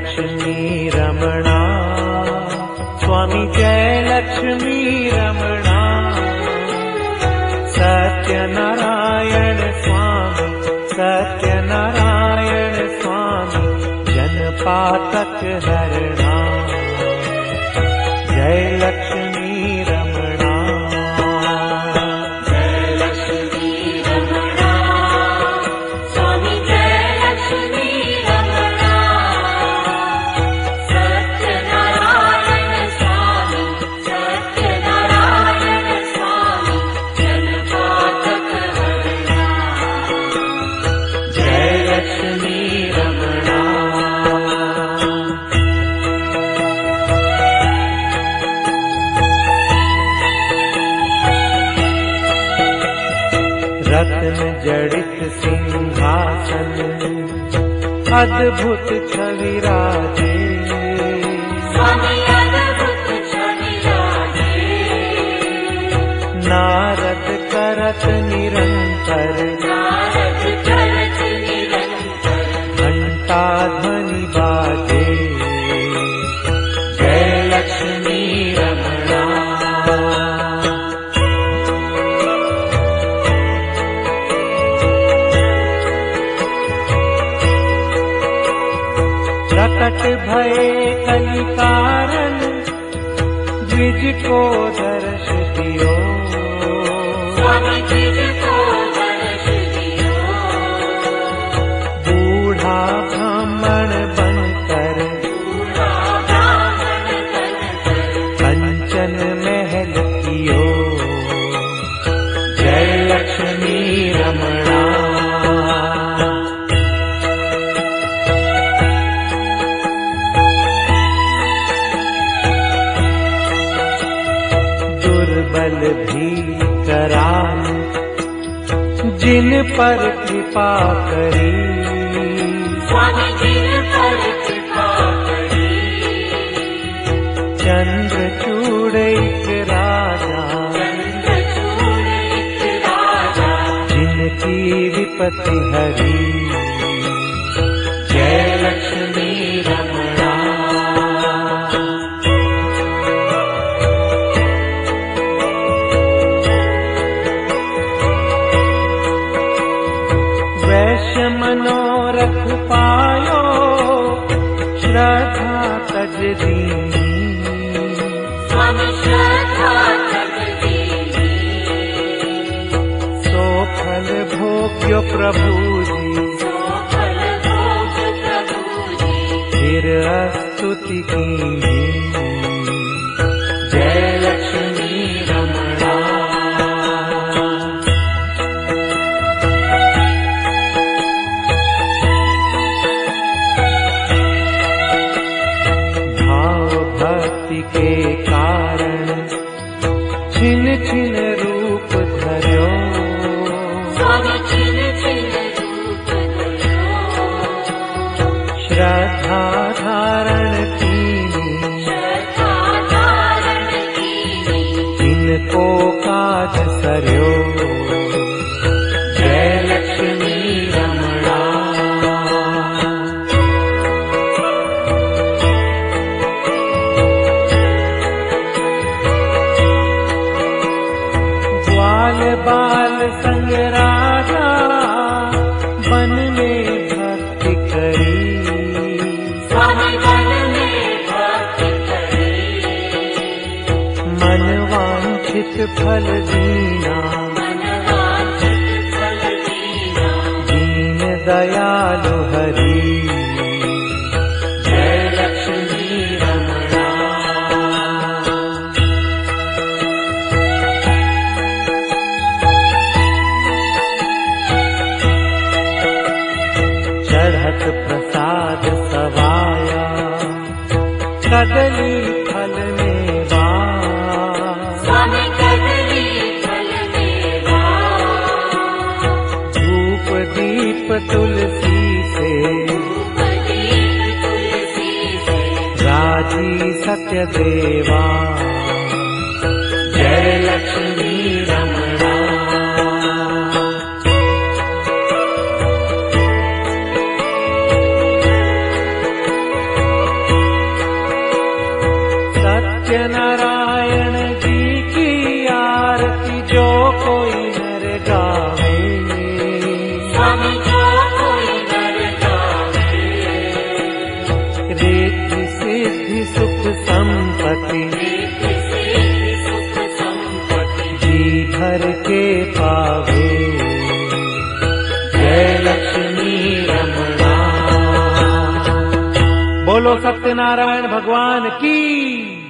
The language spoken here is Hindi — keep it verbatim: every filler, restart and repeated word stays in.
लक्ष्मी रमणा स्वामी जय लक्ष्मी रमणा सत्यनारायण स्वामी सत्यनारायण स्वामी जनपातक हरणा जय लक्ष्मी रमणा जय लक्ष्मी रमणा स्वामी जय लक्ष्मी रमणा सत्यनारायण स्वामी सत्यनारायण स्वामी जनपातक हरणा जय लक्ष्मी रमणा रत्न जड़ित सिंहासन अद्भुत छवि राजे स्वामी अद्भुत छवि राजे नारद करत निरंतर नारद करत निरंतर घंटा ध्वनि बाजे जय लक्ष्मी रमणा प्रकट भये कलि कारण द्विज को दर्श दियो स्वामी द्विज को दर्श दियो बूढ़ा ब्राह्मण बनकर बूढ़ा ब्राह्मण बनकर कंचन महल कियो जय लक्ष्मी रमणा दुर्बल भी करान जिन पर कृपा करी स्वामी जिन पर कृपा करी चंद्रचूड़ एक राजा चंद्रचूड़ एक राजा जिनकी विपत्ति हरी जय लक्ष्मी रमणा वैश्य मनोरथ पायो श्रद्धा तज दीनी स्वामी श्रद्धा तज दीनी सो फल भोग्यो प्रभु जी सो फल भोग प्रभु जी फिर स्तुति कीनी जय लक्ष्मी रमणा भक्ति के कारण छिन छिन रूप धर्यो स्वामी छिन छिन रूप धर्यो श्रद्धा धारण कीनी श्रद्धा धारण कीनी इनको काज सर्यो जय लक्ष्मी रमणा बाल बाल संग राजा वन में भक्ति करी स्वामी वन में भक्ति करी मन वांछित फल दीना मन वांछित फल दीना दीन दयालु हरि जय लक्ष्मी रमणा चढ़त प्रसाद सवाया कदली फल मेवा स्वामी कदली फल मेवा धूप दीप तुलसी से धूप दीप तुलसी से राजी सत्य देवा जय लक्ष्मी रमणा सत्यनारायण जी की आरती जो कोई नर गावे, स्वामी जो कोई नर गावे, रिद्धि सिद्धि सुख संपत्ति रिद्धि सिद्धि सुख संपत्ति जी भर के पावे। जय लक्ष्मी रमणा। बोलो सत्यनारायण भगवान की।